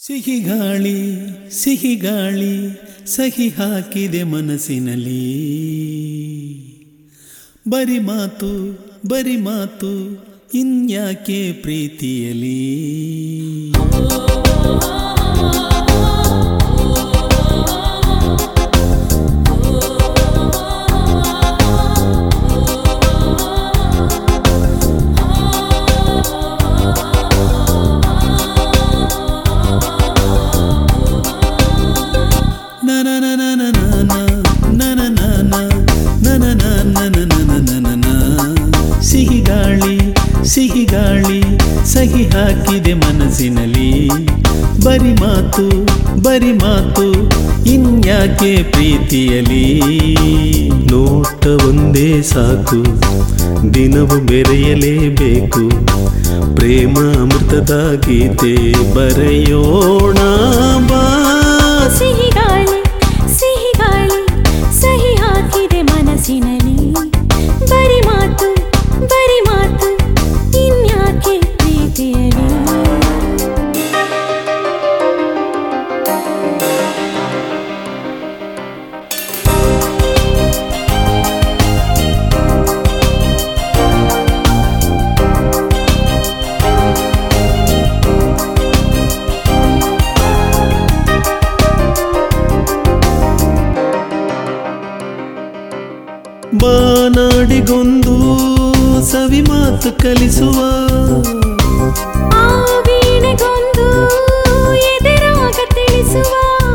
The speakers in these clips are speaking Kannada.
ಸಿಹಿ ಗಾಳಿ ಸಿಹಿ ಗಾಳಿ ಸಹಿ ಹಾಕಿದೆ ಮನಸ್ಸಿನಲ್ಲಿ. ಬರಿ ಮಾತು ಇನ್ಯಾಕೆ ಪ್ರೀತಿಯಲಿ. ಸಿಹಿ ಗಾಳಿ ಸಹಿ ಹಾಕಿದೆ ಮನಸ್ಸಿನಲ್ಲಿ. ಬರಿ ಮಾತು ಇನ್ಯಾಕೆ ಪ್ರೀತಿಯಲಿ. ನೋಟ ಒಂದೇ ಸಾಕು ದಿನವು ಬೆರೆಯಲೇಬೇಕು. ಪ್ರೇಮ ಅಮೃತದ ಗೀತೆ ಬರೆಯೋಣ ಬಾ. ಸಿಹಿ ಗಾಳಿ ಸಹಿ ಹಾಕಿದೆ ಮನಸ್ಸಿನಲ್ಲಿ. ಬರಿ ಮಾತು ಇನ್ಯಾಕೆ ಪ್ರೀತಿಯಲಿ. ಬಾನಾಡಿಗೊಂದು ಸವಿ ಮಾತು ಕಲಿಸುವ, ಆ ವೀಣೆಗೊಂದು ಎದೆರಾಗ ತಿಳಿಸುವ.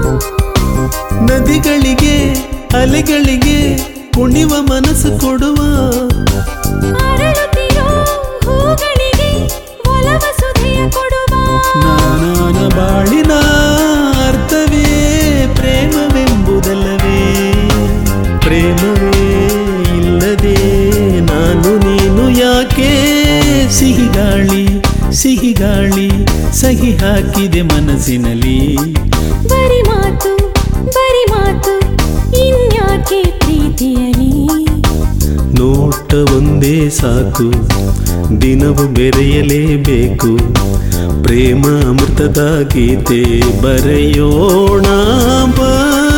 ನದಿಗಳಿಗೆ ಅಲೆಗಳಿಗೆ ಕುಣಿವ ಮನಸ್ಸು ಕೊಡುವ. ಅರಳುತ್ತಿರೋ ಹೂಗಳಿಗೆ ಒಲವ ಸುಧೆಯ ಕೊಡುವ. ನಾನಾನ ಬಾಳಿನ ಅರ್ಥವೇ ಪ್ರೇಮವೆಂಬುದಲ್ಲವೇ. ಪ್ರೇಮವೇ ಇಲ್ಲದೆ ನಾನು ನೀನು ಯಾಕೆ. ಸಿಹಿ ಗಾಳಿ ಸಹಿ ಹಾಕಿದೆ ಮನಸ್ಸಿನಲ್ಲಿ. ಬರಿ ಮಾತು ಇನ್ಯಾಕೆ ಪ್ರೀತಿಯಲಿ. ನೋಟ ಒಂದೇ ಸಾಕು ದಿನವು ಬೆರೆಯಲೇಬೇಕು. ಪ್ರೇಮ ಅಮೃತದ ಗೀತೆ ಬರೆಯೋಣ ಬಾ.